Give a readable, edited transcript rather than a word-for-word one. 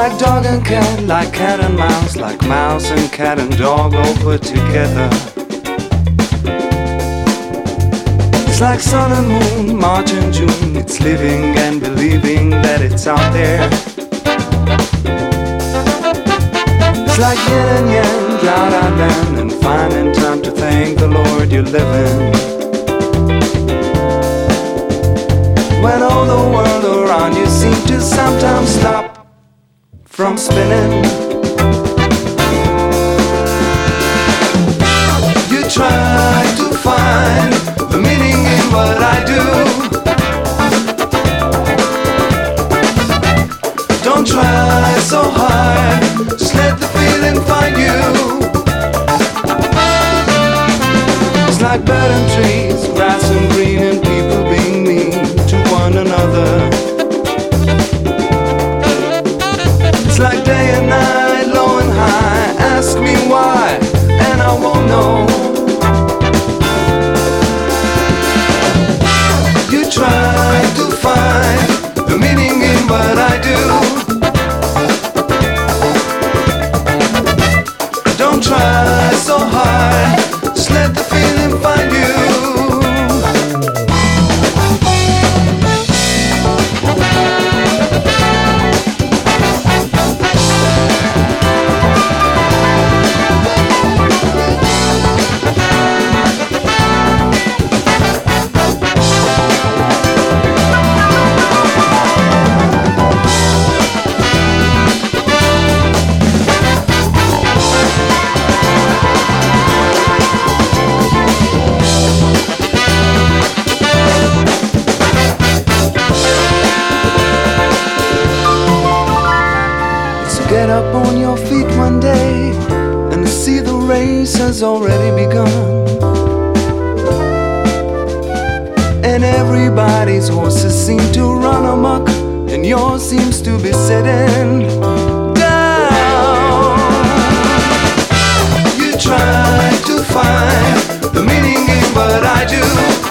like dog and cat, like cat and mouse, like mouse and cat and dog all put together. It's like sun and moon, March and June. It's living and believing that it's out there. It's like yin and yang, drought out land, and finding time to thank the Lord you're living. When all the world around you seems to sometimes stop from spinning, you try to find the meaning in what I do. Don't try so hard, just let the feeling find you. It's like bird and trees, grass and green, and people being mean to one another. It's like day and night, low and high. Ask me why, and I won't know. You try to find the meaning in what I do. Don't try so hard, just let the feeling find you. Get up on your feet one day and see the race has already begun. And everybody's horses seem to run amok, and yours seems to be sitting down. You try to find the meaning in what I do.